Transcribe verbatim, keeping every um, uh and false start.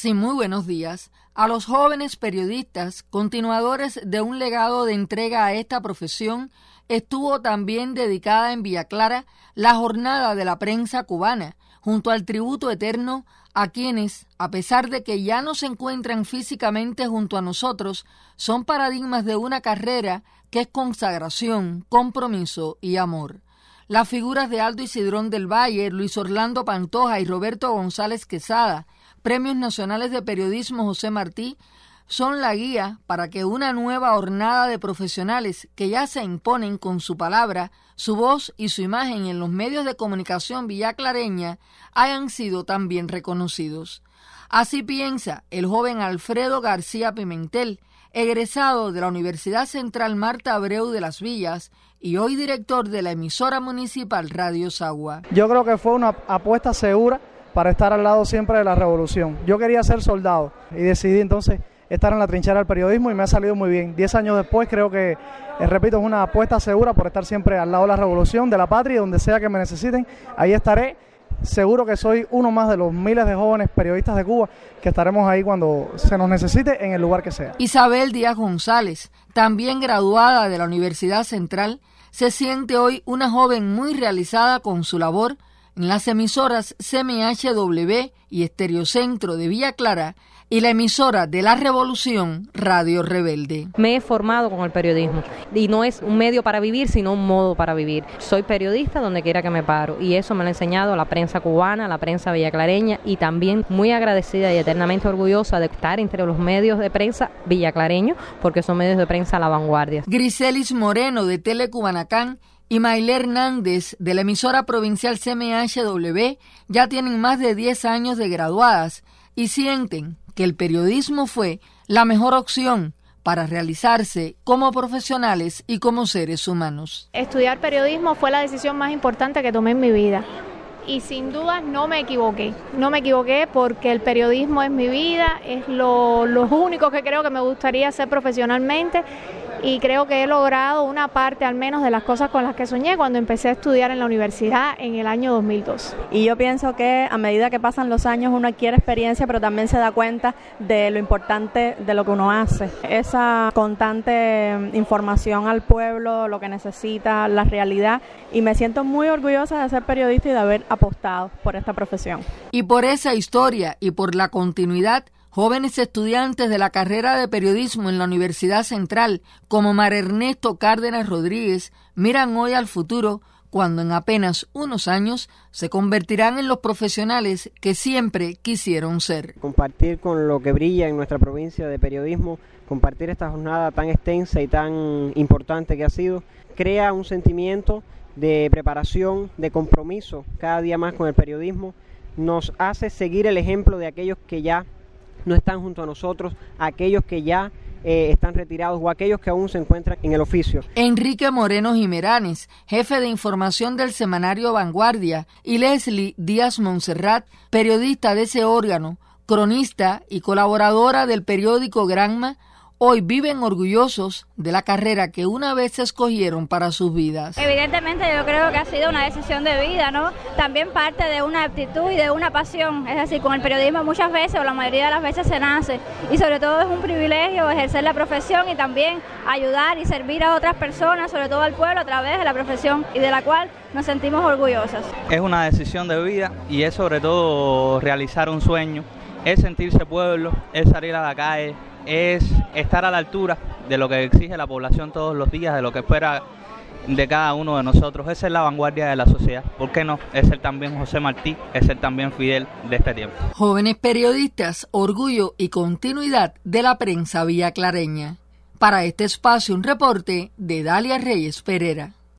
Sí, muy buenos días. A los jóvenes periodistas, continuadores de un legado de entrega a esta profesión, estuvo también dedicada en Villa Clara la jornada de la prensa cubana, junto al tributo eterno a quienes, a pesar de que ya no se encuentran físicamente junto a nosotros, son paradigmas de una carrera que es consagración, compromiso y amor. Las figuras de Aldo Isidrón del Valle, Luis Orlando Pantoja y Roberto González Quesada, Premios Nacionales de Periodismo José Martí, son la guía para que una nueva hornada de profesionales que ya se imponen con su palabra, su voz y su imagen en los medios de comunicación villaclareña hayan sido también reconocidos. Así piensa el joven Alfredo García Pimentel, egresado de la Universidad Central Marta Abreu de Las Villas y hoy director de la emisora municipal Radio Sagua. Yo creo que fue una apuesta segura para estar al lado siempre de la revolución. Yo quería ser soldado y decidí entonces estar en la trinchera del periodismo y me ha salido muy bien. Diez años después creo que, eh, repito, es una apuesta segura por estar siempre al lado de la revolución, de la patria, donde sea que me necesiten, ahí estaré. Seguro que soy uno más de los miles de jóvenes periodistas de Cuba que estaremos ahí cuando se nos necesite en el lugar que sea. Isabel Díaz González, también graduada de la Universidad Central, se siente hoy una joven muy realizada con su labor en las emisoras C M H W y Estereocentro de Villa Clara y la emisora de la Revolución, Radio Rebelde. Me he formado con el periodismo y no es un medio para vivir, sino un modo para vivir. Soy periodista donde quiera que me paro y eso me lo ha enseñado la prensa cubana, la prensa villaclareña y también muy agradecida y eternamente orgullosa de estar entre los medios de prensa villaclareños porque son medios de prensa a la vanguardia. Griselis Moreno de Telecubanacán y Maile Hernández de la emisora provincial C M H W ya tienen más de diez años de graduadas y sienten que el periodismo fue la mejor opción para realizarse como profesionales y como seres humanos. Estudiar periodismo fue la decisión más importante que tomé en mi vida y sin duda no me equivoqué. No me equivoqué porque el periodismo es mi vida, es lo, lo único que creo que me gustaría hacer profesionalmente y creo que he logrado una parte al menos de las cosas con las que soñé cuando empecé a estudiar en la universidad en el año dos mil dos. Y yo pienso que a medida que pasan los años uno adquiere experiencia, pero también se da cuenta de lo importante de lo que uno hace. Esa constante información al pueblo, lo que necesita, la realidad, y me siento muy orgullosa de ser periodista y de haber apostado por esta profesión. Y por esa historia y por la continuidad, jóvenes estudiantes de la carrera de periodismo en la Universidad Central, como Mar Ernesto Cárdenas Rodríguez, miran hoy al futuro cuando en apenas unos años se convertirán en los profesionales que siempre quisieron ser. Compartir con lo que brilla en nuestra provincia de periodismo, compartir esta jornada tan extensa y tan importante que ha sido, crea un sentimiento de preparación, de compromiso cada día más con el periodismo, nos hace seguir el ejemplo de aquellos que ya no están junto a nosotros, aquellos que ya eh, están retirados o aquellos que aún se encuentran en el oficio. Enrique Moreno Jimeranes, jefe de información del semanario Vanguardia, y Leslie Díaz Montserrat, periodista de ese órgano, cronista y colaboradora del periódico Granma, hoy viven orgullosos de la carrera que una vez escogieron para sus vidas. Evidentemente yo creo que ha sido una decisión de vida, ¿no? También parte de una aptitud y de una pasión, es decir, con el periodismo muchas veces o la mayoría de las veces se nace y sobre todo es un privilegio ejercer la profesión y también ayudar y servir a otras personas, sobre todo al pueblo a través de la profesión y de la cual nos sentimos orgullosos. Es una decisión de vida y es sobre todo realizar un sueño, es sentirse pueblo, es salir a la calle, es estar a la altura de lo que exige la población todos los días, de lo que espera de cada uno de nosotros. Esa es la vanguardia de la sociedad. ¿Por qué no? Es ser también José Martí, es ser también Fidel de este tiempo. Jóvenes periodistas, orgullo y continuidad de la prensa villaclareña. Para este espacio, un reporte de Dalia Reyes Pereira.